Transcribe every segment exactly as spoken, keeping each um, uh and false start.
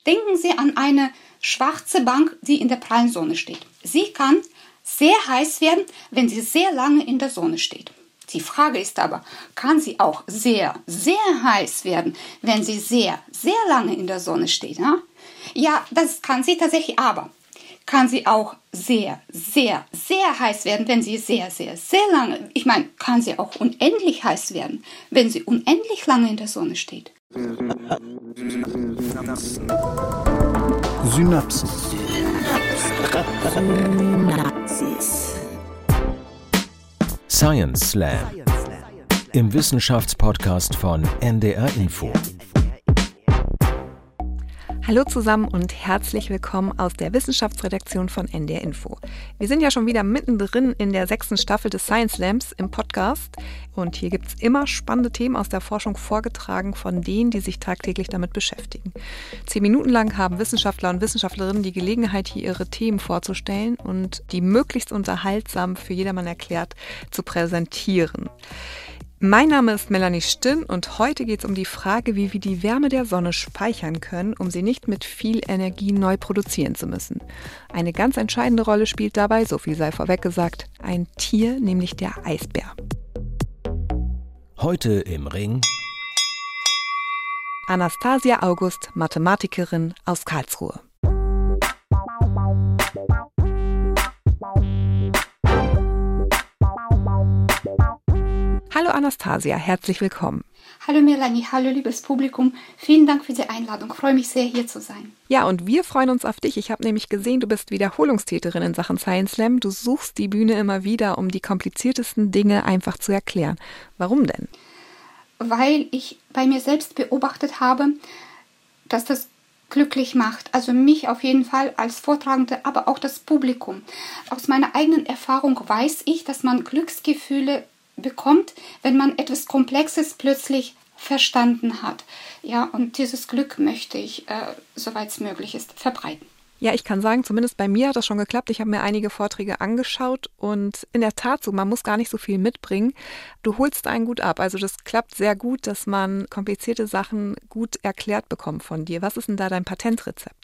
Denken Sie an eine schwarze Bank, die in der prallen Sonne steht. Sie kann sehr heiß werden, wenn sie sehr lange in der Sonne steht. Die Frage ist aber, kann sie auch sehr, sehr heiß werden, wenn sie sehr, sehr lange in der Sonne steht? Ja, ja das kann sie tatsächlich, aber kann sie auch sehr, sehr, sehr heiß werden, wenn sie sehr, sehr, sehr lange, ich meine, kann sie auch unendlich heiß werden, wenn sie unendlich lange in der Sonne steht? Synapsen. Synapsis. Science Slam. Im Wissenschaftspodcast von N D R Info. Hallo zusammen und herzlich willkommen aus der Wissenschaftsredaktion von N D R Info. Wir sind ja schon wieder mittendrin in der sechsten Staffel des Science Slams im Podcast. Und hier gibt es immer spannende Themen aus der Forschung vorgetragen von denen, die sich tagtäglich damit beschäftigen. Zehn Minuten lang haben Wissenschaftler und Wissenschaftlerinnen die Gelegenheit, hier ihre Themen vorzustellen und die möglichst unterhaltsam für jedermann erklärt zu präsentieren. Mein Name ist Melanie Stinn und heute geht es um die Frage, wie wir die Wärme der Sonne speichern können, um sie nicht mit viel Energie neu produzieren zu müssen. Eine ganz entscheidende Rolle spielt dabei, so viel sei vorweg gesagt, ein Tier, nämlich der Eisbär. Heute im Ring Anastasia August, Mathematikerin aus Karlsruhe. Hallo Anastasia, herzlich willkommen. Hallo Melanie, hallo liebes Publikum. Vielen Dank für die Einladung. Ich freue mich sehr, hier zu sein. Ja, und wir freuen uns auf dich. Ich habe nämlich gesehen, du bist Wiederholungstäterin in Sachen Science Slam. Du suchst die Bühne immer wieder, um die kompliziertesten Dinge einfach zu erklären. Warum denn? Weil ich bei mir selbst beobachtet habe, dass das glücklich macht. Also mich auf jeden Fall als Vortragende, aber auch das Publikum. Aus meiner eigenen Erfahrung weiß ich, dass man Glücksgefühle bekommt, wenn man etwas Komplexes plötzlich verstanden hat. Ja, und dieses Glück möchte ich, äh, soweit es möglich ist, verbreiten. Ja, ich kann sagen, zumindest bei mir hat das schon geklappt. Ich habe mir einige Vorträge angeschaut und in der Tat so, man muss gar nicht so viel mitbringen. Du holst einen gut ab. Also das klappt sehr gut, dass man komplizierte Sachen gut erklärt bekommt von dir. Was ist denn da dein Patentrezept?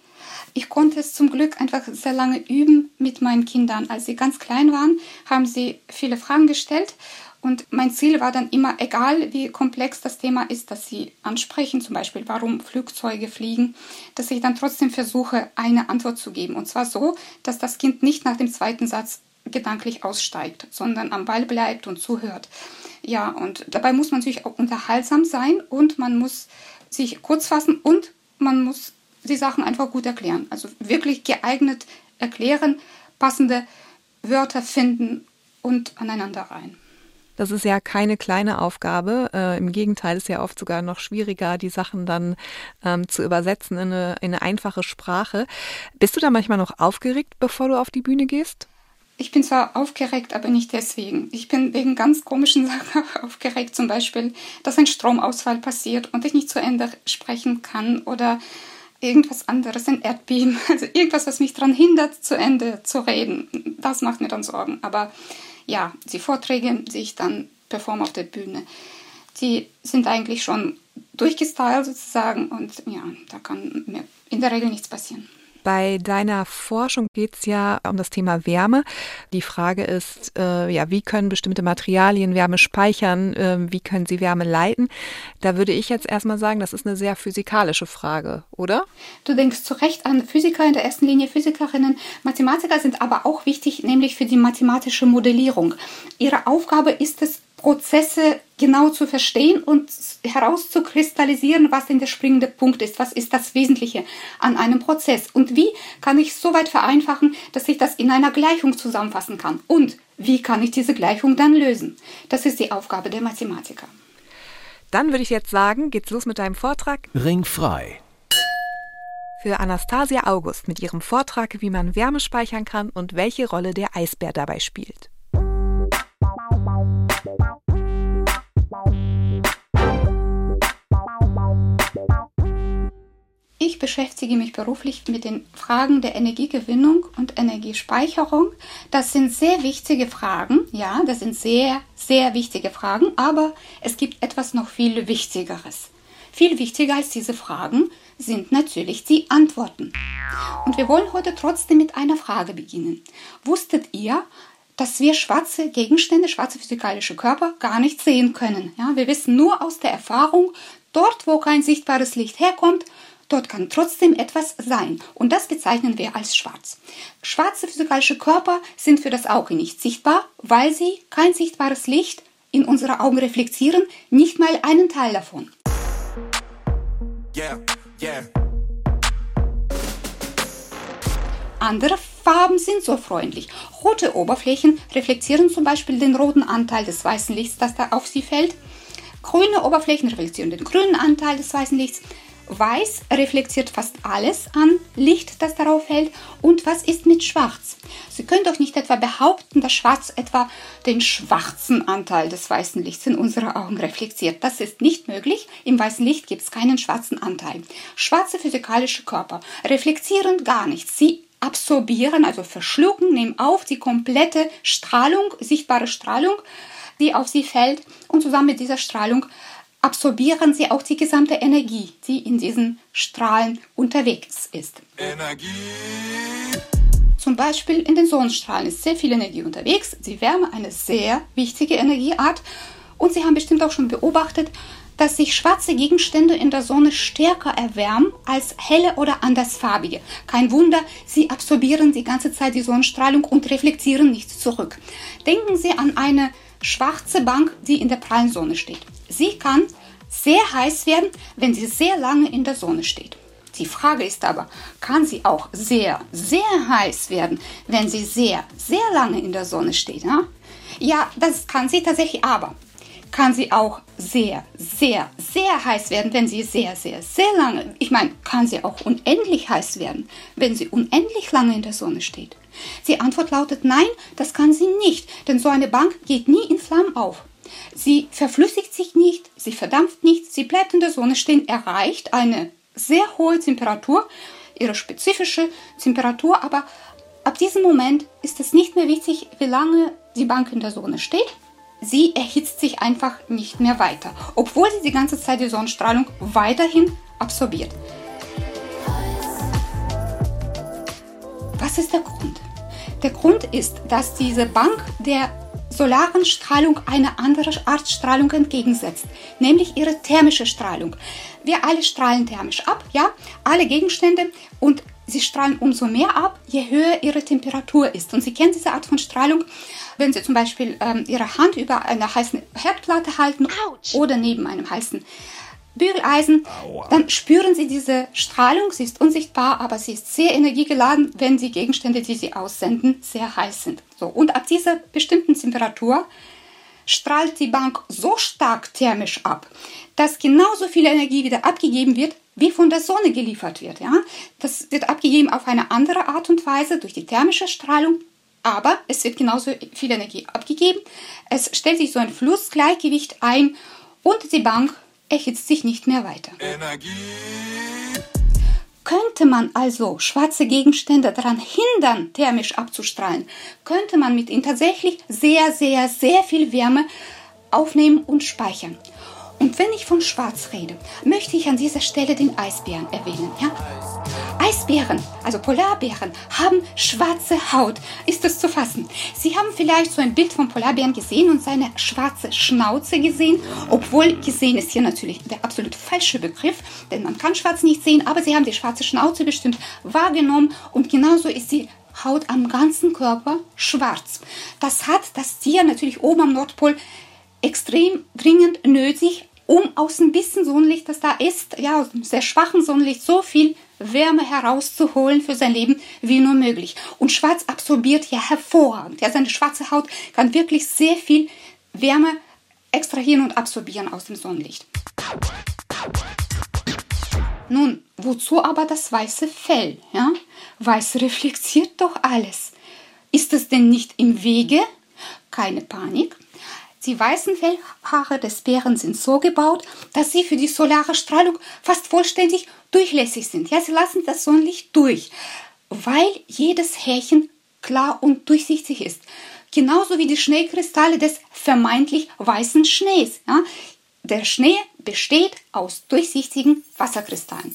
Ich konnte es zum Glück einfach sehr lange üben mit meinen Kindern. Als sie ganz klein waren, haben sie viele Fragen gestellt. Und mein Ziel war dann immer, egal wie komplex das Thema ist, das sie ansprechen, zum Beispiel warum Flugzeuge fliegen, dass ich dann trotzdem versuche, eine Antwort zu geben. Und zwar so, dass das Kind nicht nach dem zweiten Satz gedanklich aussteigt, sondern am Ball bleibt und zuhört. Ja, und dabei muss man natürlich auch unterhaltsam sein und man muss sich kurz fassen und man muss die Sachen einfach gut erklären. Also wirklich geeignet erklären, passende Wörter finden und aneinander rein. Das ist ja keine kleine Aufgabe. Äh, Im Gegenteil, ist ja oft sogar noch schwieriger, die Sachen dann ähm, zu übersetzen in eine, in eine einfache Sprache. Bist du da manchmal noch aufgeregt, bevor du auf die Bühne gehst? Ich bin zwar aufgeregt, aber nicht deswegen. Ich bin wegen ganz komischen Sachen aufgeregt. Zum Beispiel, dass ein Stromausfall passiert und ich nicht zu Ende sprechen kann oder irgendwas anderes, ein Erdbeben, also irgendwas, was mich daran hindert, zu Ende zu reden. Das macht mir dann Sorgen. Aber ja, die Vorträge, die ich dann performe auf der Bühne, die sind eigentlich schon durchgestylt sozusagen und ja, da kann mir in der Regel nichts passieren. Bei deiner Forschung geht es ja um das Thema Wärme. Die Frage ist, äh, ja, wie können bestimmte Materialien Wärme speichern, äh, wie können sie Wärme leiten? Da würde ich jetzt erstmal sagen, das ist eine sehr physikalische Frage, oder? Du denkst zu Recht an Physiker, in der ersten Linie Physikerinnen. Mathematiker sind aber auch wichtig, nämlich für die mathematische Modellierung. Ihre Aufgabe ist es, Prozesse genau zu verstehen und herauszukristallisieren, was denn der springende Punkt ist, was ist das Wesentliche an einem Prozess und wie kann ich es so weit vereinfachen, dass ich das in einer Gleichung zusammenfassen kann und wie kann ich diese Gleichung dann lösen. Das ist die Aufgabe der Mathematiker. Dann würde ich jetzt sagen, geht's los mit deinem Vortrag. Ringfrei. Für Anastasia August mit ihrem Vortrag, wie man Wärme speichern kann und welche Rolle der Eisbär dabei spielt. Ich beschäftige mich beruflich mit den Fragen der Energiegewinnung und Energiespeicherung. Das sind sehr wichtige Fragen, ja, das sind sehr, sehr wichtige Fragen, aber es gibt etwas noch viel Wichtigeres. Viel wichtiger als diese Fragen sind natürlich die Antworten. Und wir wollen heute trotzdem mit einer Frage beginnen. Wusstet ihr, dass wir schwarze Gegenstände, schwarze physikalische Körper gar nicht sehen können? Ja, wir wissen nur aus der Erfahrung, dort, wo kein sichtbares Licht herkommt, dort kann trotzdem etwas sein. Und das bezeichnen wir als schwarz. Schwarze physikalische Körper sind für das Auge nicht sichtbar, weil sie kein sichtbares Licht in unsere Augen reflektieren, nicht mal einen Teil davon. Yeah, yeah. Andere Farben sind so freundlich. Rote Oberflächen reflektieren zum Beispiel den roten Anteil des weißen Lichts, das da auf sie fällt. Grüne Oberflächen reflektieren den grünen Anteil des weißen Lichts. Weiß reflektiert fast alles an Licht, das darauf fällt. Und was ist mit Schwarz? Sie können doch nicht etwa behaupten, dass Schwarz etwa den schwarzen Anteil des weißen Lichts in unsere Augen reflektiert. Das ist nicht möglich. Im weißen Licht gibt es keinen schwarzen Anteil. Schwarze physikalische Körper reflektieren gar nichts. Sie absorbieren, also verschlucken, nehmen auf die komplette Strahlung, sichtbare Strahlung, die auf sie fällt. Und zusammen mit dieser Strahlung absorbieren sie auch die gesamte Energie, die in diesen Strahlen unterwegs ist. Energie. Zum Beispiel in den Sonnenstrahlen ist sehr viel Energie unterwegs. Die Wärme eine sehr wichtige Energieart. Und Sie haben bestimmt auch schon beobachtet, dass sich schwarze Gegenstände in der Sonne stärker erwärmen als helle oder andersfarbige. Kein Wunder, sie absorbieren die ganze Zeit die Sonnenstrahlung und reflektieren nichts zurück. Denken Sie an eine schwarze Bank, die in der prallen Sonne steht. Sie kann sehr heiß werden, wenn sie sehr lange in der Sonne steht. Die Frage ist aber, kann sie auch sehr, sehr heiß werden, wenn sie sehr, sehr lange in der Sonne steht? Ja, ja, das kann sie tatsächlich, aber kann sie auch sehr, sehr, sehr heiß werden, wenn sie sehr, sehr, sehr lange, ich meine, kann sie auch unendlich heiß werden, wenn sie unendlich lange in der Sonne steht? Die Antwort lautet nein, das kann sie nicht, denn so eine Bank geht nie in Flammen auf. Sie verflüssigt sich nicht, sie verdampft nicht, sie bleibt in der Sonne stehen, erreicht eine sehr hohe Temperatur, ihre spezifische Temperatur, aber ab diesem Moment ist es nicht mehr wichtig, wie lange die Bank in der Sonne steht. Sie erhitzt sich einfach nicht mehr weiter, obwohl sie die ganze Zeit die Sonnenstrahlung weiterhin absorbiert. Was ist der Grund? Der Grund ist, dass diese Bank der solaren Strahlung eine andere Art Strahlung entgegensetzt, nämlich ihre thermische Strahlung. Wir alle strahlen thermisch ab, ja, alle Gegenstände, und sie strahlen umso mehr ab, je höher ihre Temperatur ist. Und Sie kennen diese Art von Strahlung, wenn Sie zum Beispiel ähm, Ihre Hand über einer heißen Herdplatte halten Ouch. Oder neben einem heißen Bügeleisen, dann spüren Sie diese Strahlung. Sie ist unsichtbar, aber sie ist sehr energiegeladen, wenn die Gegenstände, die Sie aussenden, sehr heiß sind. So, und ab dieser bestimmten Temperatur strahlt die Bank so stark thermisch ab, dass genauso viel Energie wieder abgegeben wird, wie von der Sonne geliefert wird. Ja? Das wird abgegeben auf eine andere Art und Weise durch die thermische Strahlung, aber es wird genauso viel Energie abgegeben. Es stellt sich so ein Flussgleichgewicht ein und die Bank erhitzt sich nicht mehr weiter. Energie. Könnte man also schwarze Gegenstände daran hindern, thermisch abzustrahlen, könnte man mit ihnen tatsächlich sehr, sehr, sehr viel Wärme aufnehmen und speichern. Und wenn ich von Schwarz rede, möchte ich an dieser Stelle den Eisbären erwähnen. Ja? Eisbären, also Polarbären, haben schwarze Haut. Ist das zu fassen? Sie haben vielleicht so ein Bild von Polarbären gesehen und seine schwarze Schnauze gesehen, obwohl gesehen ist hier natürlich der absolut falsche Begriff, denn man kann schwarz nicht sehen, aber sie haben die schwarze Schnauze bestimmt wahrgenommen und genauso ist die Haut am ganzen Körper schwarz. Das hat das Tier natürlich oben am Nordpol extrem dringend nötig, um aus ein bisschen Sonnenlicht, das da ist, ja, aus einem sehr schwachen Sonnenlicht, so viel Wärme herauszuholen für sein Leben wie nur möglich. Und Schwarz absorbiert ja hervorragend. Ja, seine schwarze Haut kann wirklich sehr viel Wärme extrahieren und absorbieren aus dem Sonnenlicht. Nun, wozu aber das weiße Fell? Ja? Weiß reflektiert doch alles. Ist es denn nicht im Wege? Keine Panik. Die weißen Fellhaare des Bären sind so gebaut, dass sie für die solare Strahlung fast vollständig durchlässig sind. Ja, sie lassen das Sonnenlicht durch, weil jedes Härchen klar und durchsichtig ist. Genauso wie die Schneekristalle des vermeintlich weißen Schnees. Ja. Der Schnee besteht aus durchsichtigen Wasserkristallen.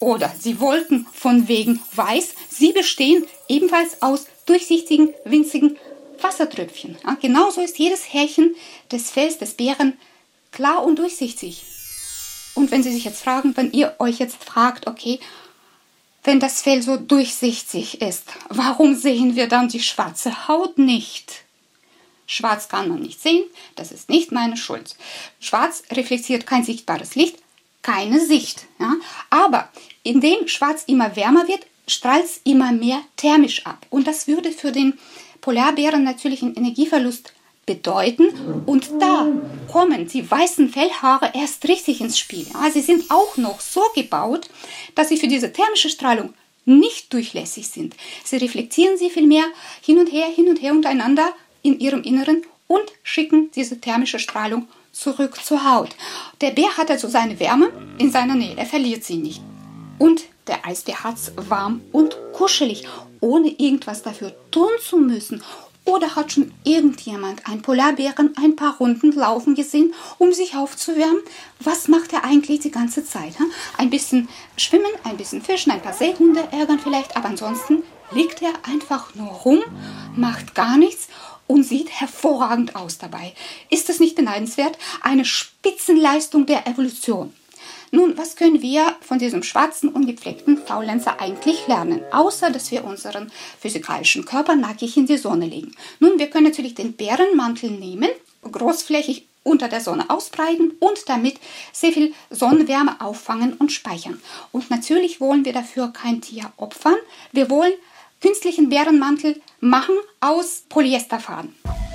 Oder sie wollten von wegen weiß. Sie bestehen ebenfalls aus durchsichtigen, winzigen Wassertröpfchen. Ja, genauso ist jedes Härchen des Fells des Bären klar und durchsichtig. Und wenn Sie sich jetzt fragen, wenn ihr euch jetzt fragt, okay, wenn das Fell so durchsichtig ist, warum sehen wir dann die schwarze Haut nicht? Schwarz kann man nicht sehen, das ist nicht meine Schuld. Schwarz reflektiert kein sichtbares Licht, keine Sicht. Ja? Aber indem Schwarz immer wärmer wird, strahlt es immer mehr thermisch ab. Und das würde für den Polarbären natürlich einen Energieverlust bedeuten. Und da kommen die weißen Fellhaare erst richtig ins Spiel. Ja? Sie sind auch noch so gebaut, dass sie für diese thermische Strahlung nicht durchlässig sind. Sie reflektieren sie vielmehr hin und her, hin und her untereinander in ihrem Inneren und schicken diese thermische Strahlung zurück zur Haut. Der Bär hat also seine Wärme in seiner Nähe, er verliert sie nicht. Und der Eisbär hat es warm und kuschelig, ohne irgendwas dafür tun zu müssen. Oder hat schon irgendjemand einen Polarbären ein paar Runden laufen gesehen, um sich aufzuwärmen? Was macht er eigentlich die ganze Zeit? Hm? Ein bisschen schwimmen, ein bisschen fischen, ein paar Seehunde ärgern vielleicht, aber ansonsten liegt er einfach nur rum, macht gar nichts und sieht hervorragend aus dabei. Ist das nicht beneidenswert? Eine Spitzenleistung der Evolution. Nun, was können wir von diesem schwarzen, ungepflegten Faulenzer eigentlich lernen? Außer, dass wir unseren physikalischen Körper nackig in die Sonne legen. Nun, wir können natürlich den Bärenmantel nehmen, großflächig unter der Sonne ausbreiten und damit sehr viel Sonnenwärme auffangen und speichern. Und natürlich wollen wir dafür kein Tier opfern. Wir wollen künstlichen Bärenmantel machen aus Polyesterfaden.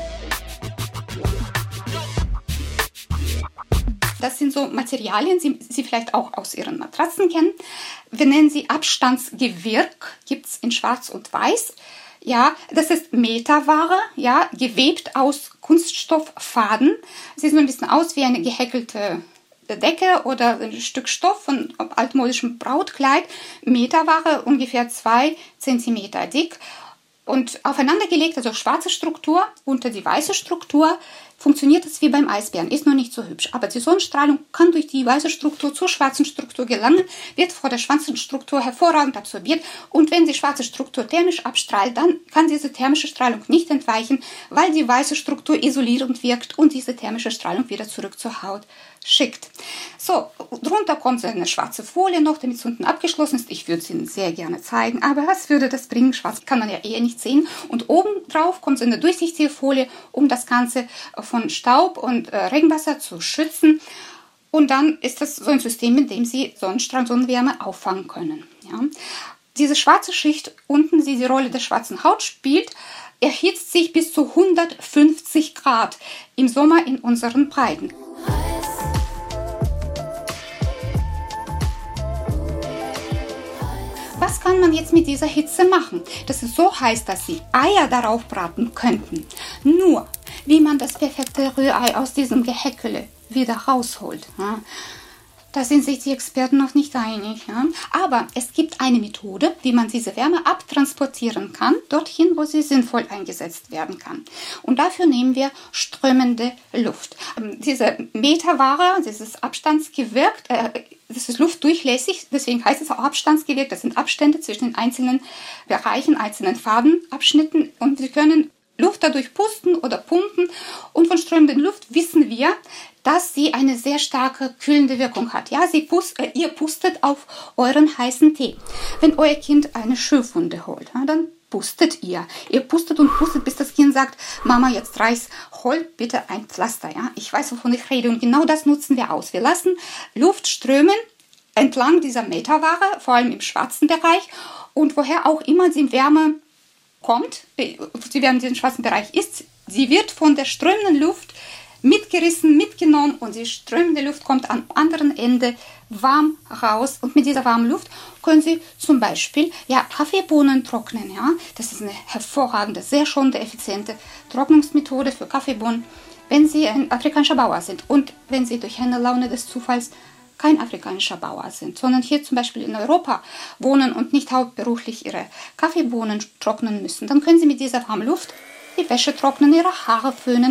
Das sind so Materialien, die Sie vielleicht auch aus Ihren Matratzen kennen. Wir nennen sie Abstandsgewirk, gibt es in Schwarz und Weiß. Ja, das ist Meterware, ja, gewebt aus Kunststofffaden. Sieht so ein bisschen aus wie eine gehäkelte Decke oder ein Stück Stoff von altmodischem Brautkleid. Meterware, ungefähr zwei Zentimeter dick. Und aufeinandergelegt, also schwarze Struktur unter die weiße Struktur, funktioniert es wie beim Eisbären, ist noch nicht so hübsch. Aber die Sonnenstrahlung kann durch die weiße Struktur zur schwarzen Struktur gelangen, wird vor der schwarzen Struktur hervorragend absorbiert. Und wenn die schwarze Struktur thermisch abstrahlt, dann kann diese thermische Strahlung nicht entweichen, weil die weiße Struktur isolierend wirkt und diese thermische Strahlung wieder zurück zur Haut schickt. So, drunter kommt so eine schwarze Folie noch, damit es unten abgeschlossen ist. Ich würde es Ihnen sehr gerne zeigen, aber was würde das bringen? Schwarz kann man ja eher nicht sehen. Und oben drauf kommt so eine durchsichtige Folie, um das Ganze von Staub und äh, Regenwasser zu schützen. Und dann ist das so ein System, in dem Sie Sonnenstrahl, Sonnenwärme auffangen können. Ja. Diese schwarze Schicht unten, die die Rolle der schwarzen Haut spielt, erhitzt sich bis zu hundertfünfzig Grad im Sommer in unseren Breiten. Was kann man jetzt mit dieser Hitze machen? Das ist so heiß, dass Sie Eier darauf braten könnten. Nur, wie man das perfekte Rührei aus diesem Gehäckele wieder rausholt, ja, da sind sich die Experten noch nicht einig. Ja. Aber es gibt eine Methode, wie man diese Wärme abtransportieren kann, dorthin, wo sie sinnvoll eingesetzt werden kann. Und dafür nehmen wir strömende Luft. Diese Meterware, dieses Abstandsgewirk, äh, das ist luftdurchlässig, deswegen heißt es auch Abstandsgewirk. Das sind Abstände zwischen den einzelnen Bereichen, einzelnen Fadenabschnitten. Und Sie können Luft dadurch pusten oder pumpen. Und von strömender Luft wissen wir, dass sie eine sehr starke kühlende Wirkung hat. Ja, sie pust, äh, ihr pustet auf euren heißen Tee. Wenn euer Kind eine Schürfwunde holt, ja, dann pustet ihr. Ihr pustet und pustet, bis das Kind sagt, Mama, jetzt reicht's, hol bitte ein Pflaster. Ja? Ich weiß, wovon ich rede. Und genau das nutzen wir aus. Wir lassen Luft strömen entlang dieser Meterware, vor allem im schwarzen Bereich. Und woher auch immer die Wärme kommt, die Wärme in diesem schwarzen Bereich ist, sie wird von der strömenden Luft mitgerissen, mitgenommen und die strömende Luft kommt am anderen Ende warm raus. Und mit dieser warmen Luft können Sie zum Beispiel ja, Kaffeebohnen trocknen. Ja? Das ist eine hervorragende, sehr schonende, effiziente Trocknungsmethode für Kaffeebohnen, wenn Sie ein afrikanischer Bauer sind und wenn Sie durch eine Laune des Zufalls kein afrikanischer Bauer sind, sondern hier zum Beispiel in Europa wohnen und nicht hauptberuflich Ihre Kaffeebohnen trocknen müssen. Dann können Sie mit dieser warmen Luft die Wäsche trocknen, Ihre Haare föhnen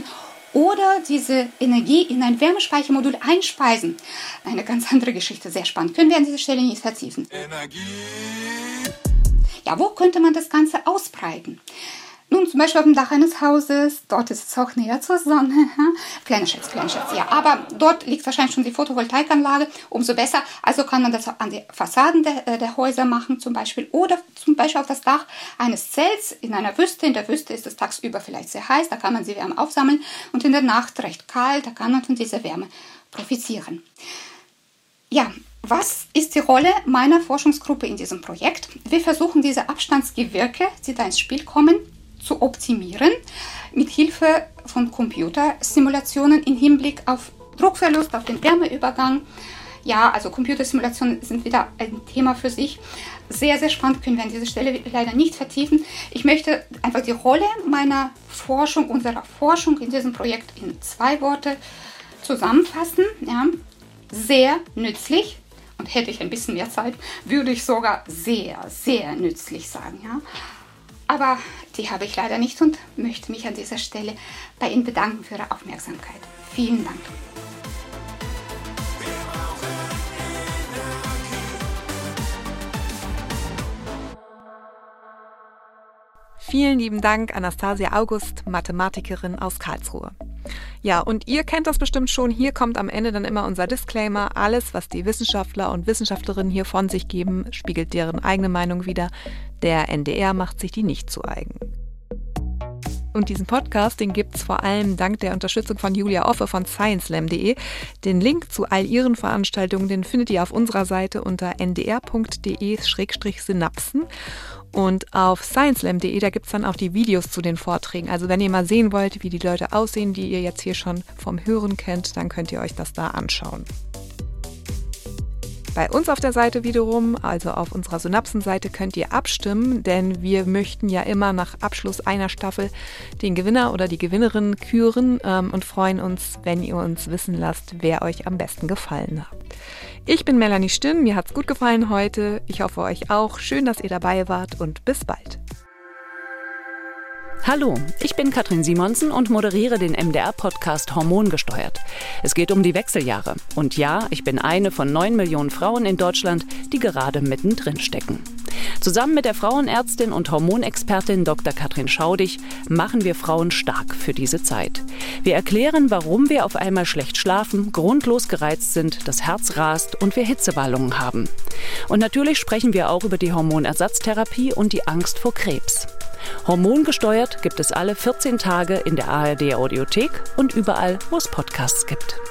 oder diese Energie in ein Wärmespeichermodul einspeisen. Eine ganz andere Geschichte, sehr spannend. Können wir an dieser Stelle nicht vertiefen. Energie. Ja, wo könnte man das Ganze ausbreiten? Nun, zum Beispiel auf dem Dach eines Hauses, dort ist es auch näher zur Sonne. Kleiner Scherz, kleiner Scherz, ja. Aber dort liegt wahrscheinlich schon die Photovoltaikanlage, umso besser. Also kann man das auch an die Fassaden der, der Häuser machen zum Beispiel. Oder zum Beispiel auf das Dach eines Zelts in einer Wüste. In der Wüste ist es tagsüber vielleicht sehr heiß, da kann man die Wärme aufsammeln. Und in der Nacht recht kalt, da kann man von dieser Wärme profitieren. Ja, was ist die Rolle meiner Forschungsgruppe in diesem Projekt? Wir versuchen diese Abstandsgewirke, die da ins Spiel kommen, zu optimieren, mit Hilfe von Computersimulationen im Hinblick auf Druckverlust, auf den Wärmeübergang. Ja, also Computersimulationen sind wieder ein Thema für sich. Sehr, sehr spannend, können wir an dieser Stelle leider nicht vertiefen. Ich möchte einfach die Rolle meiner Forschung, unserer Forschung in diesem Projekt in zwei Worte zusammenfassen. Ja, sehr nützlich. Und hätte ich ein bisschen mehr Zeit, würde ich sogar sehr, sehr nützlich sagen. Ja. Aber die habe ich leider nicht und möchte mich an dieser Stelle bei Ihnen bedanken für Ihre Aufmerksamkeit. Vielen Dank. Vielen lieben Dank, Anastasia August, Mathematikerin aus Karlsruhe. Ja, und ihr kennt das bestimmt schon. Hier kommt am Ende dann immer unser Disclaimer. Alles, was die Wissenschaftler und Wissenschaftlerinnen hier von sich geben, spiegelt deren eigene Meinung wider. Der N D R macht sich die nicht zu eigen. Und diesen Podcast, den gibt's vor allem dank der Unterstützung von Julia Offe von science slam punkt de. Den Link zu all ihren Veranstaltungen, den findet ihr auf unserer Seite unter n d r punkt d e slash synapsen. Und auf science slam punkt de, da gibt's dann auch die Videos zu den Vorträgen. Also wenn ihr mal sehen wollt, wie die Leute aussehen, die ihr jetzt hier schon vom Hören kennt, dann könnt ihr euch das da anschauen. Bei uns auf der Seite wiederum, also auf unserer Synapsen-Seite, könnt ihr abstimmen, denn wir möchten ja immer nach Abschluss einer Staffel den Gewinner oder die Gewinnerin küren ähm, und freuen uns, wenn ihr uns wissen lasst, wer euch am besten gefallen hat. Ich bin Melanie Stinn, mir hat's gut gefallen heute. Ich hoffe euch auch. Schön, dass ihr dabei wart und bis bald. Hallo, ich bin Katrin Simonsen und moderiere den M D R-Podcast Hormongesteuert. Es geht um die Wechseljahre. Und ja, ich bin eine von neun Millionen Frauen in Deutschland, die gerade mittendrin stecken. Zusammen mit der Frauenärztin und Hormonexpertin Doktor Katrin Schaudig machen wir Frauen stark für diese Zeit. Wir erklären, warum wir auf einmal schlecht schlafen, grundlos gereizt sind, das Herz rast und wir Hitzewallungen haben. Und natürlich sprechen wir auch über die Hormonersatztherapie und die Angst vor Krebs. Hormongesteuert gibt es alle vierzehn Tage in der A R D Audiothek und überall, wo es Podcasts gibt.